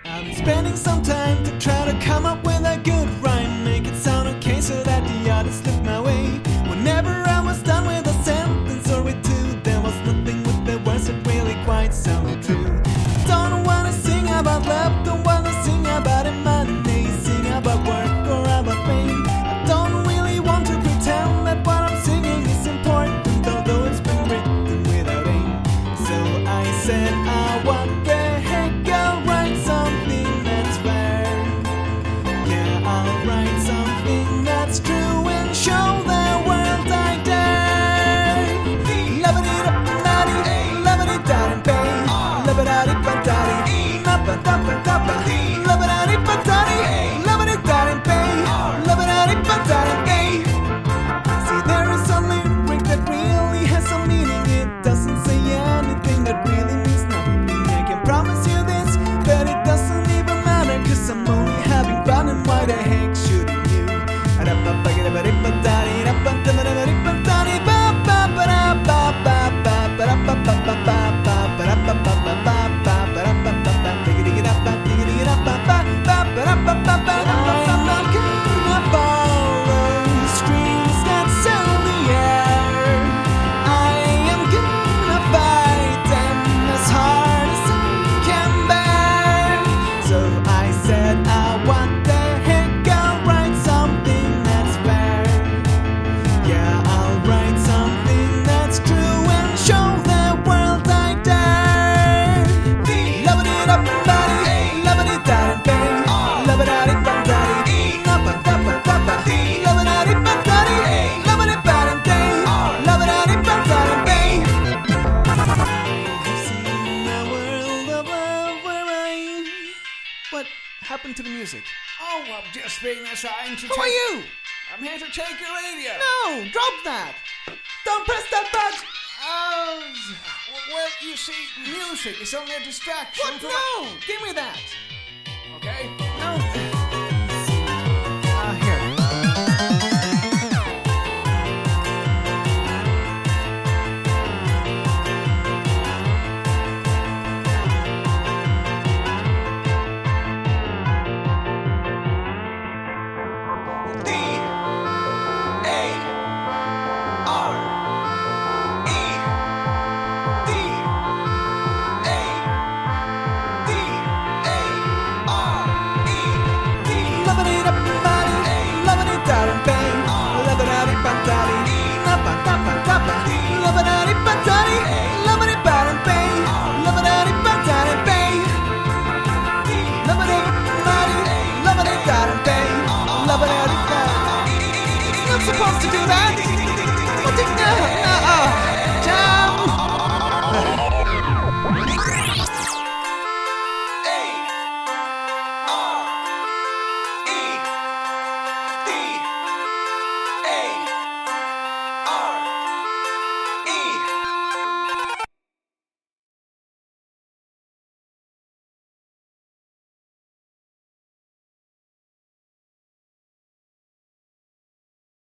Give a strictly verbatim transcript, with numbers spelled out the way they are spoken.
I've been spending some time to try to come up with a good rhyme, make it sound okay so that the others look my way. Whenever I was done with a sentence or with two, there was nothing with the words that really quite sounded true. Don't wanna sing about love, don't wanna sing about money, sing about work or about pain. I don't really want to pretend that what I'm singing is important, although it's been written without aim. So I said, ah, what the heck, I'll write something that's fair. Yeah, I'll write something that's true and show the world I dare. Love-a-dee-da-ba-da-dee, love-a-dee-da-dee-bang, love-a-da-dee-ba-da-dee, na-ba-da-ba-da-ba, love-a-da-dee-ba-da-dee, love-a-dee-da-dee-bang, love-a-da-dee-ba-da-dee. See, there is a lyric that really has some meaning. It doesn't say anything that really means nothing. I can promise you this, that it doesn't even matter, cause I'm only having fun, and why the heck shouldn't you? I'm not gonna follow streams that sail in the air. I am gonna fight them as hard as I can bear. So I said, ah, what the heck, I'll write something that's fair. Yeah, I'll write something that's true and show the world I dare. Love-a-dee-da-ba-dee, love-a-dee-da-dee-bang, love-a-da-dee-ba-da-dee, na-ba-da-ba-da-ba, love-a-da-dee-ba-da-dee, love-a-dee-ba-da-dee, love-a-da-dee-ba-da-dee. I've seen a world of love where I... What happened to the music? Oh, I'm just being assigned to Who are you? I'm here to take your radio. No, drop that! Don't press that button! Oh, well, you see, music is only a distraction. What? from- No! Give me that! Okay. No. Ah, here. D A R E D A D A R E D. Love-a-dee-da-ba-dee, love-a-dee-da-dee-bang, love-a-da-dee-ba-da-dee, na-ba-da-ba-da-ba, love-a-da-dee-ba-da-dee, love-a-dee-ba-da-bang, love-a-da-dee-ba-da-dee-bang, love-a-dee-ba-dee, love-a-dee-da-dee-bang, love-a-da-dee-ba-da-dee. You're not supposed to do that!